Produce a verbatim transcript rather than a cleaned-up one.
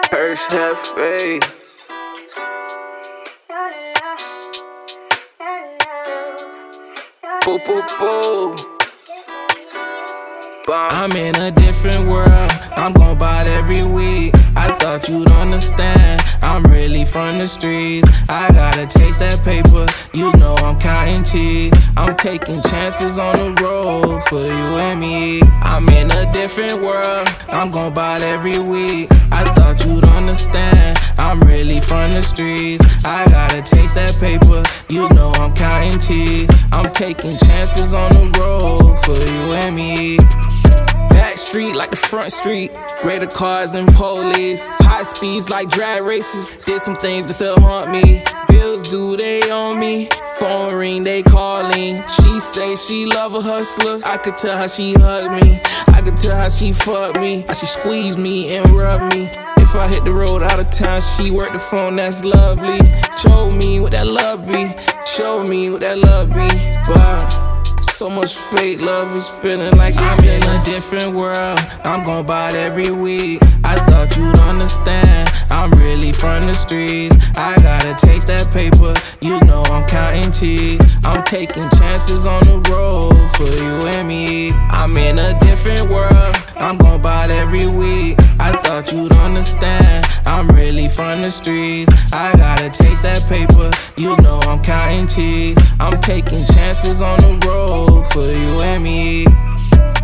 First have faith. Boo, boo, boo. I'm in a different world, I'm gon' buy it every week. I thought you'd understand, I'm really from the streets. I gotta chase that paper, you know I'm counting cheese. I'm taking chances on the road for you and me. I'm in a different world, I'm gon' buy it every week. I thought you'd understand, I'm really from the streets. I gotta chase that paper, you know I'm counting cheese. I'm taking chances on the road for you and me. Back street like the front street, radar cars and police. High speeds like drag races, did some things that still haunt me. Bills due, they on me, phone ring, they calling. She say she love a hustler, I could tell how she hug me. I could tell how she fuck me, how she squeeze me and rub me. If I hit the road out of town, she work the phone, that's lovely. Show me what that love be, show me what that love be. But so much fake love is feeling like I'm in a different world, I'm gon' buy it every week. I thought you'd understand, I'm really from the streets. I gotta chase that paper, you know I'm counting cheese. I'm taking chances on the road for you and me. I'm in a different world, I'm gon' buy it every week. I thought you'd understand, I'm really from the streets. I gotta chase that paper, you know I'm counting cheese. I'm taking chances on the road for you and me.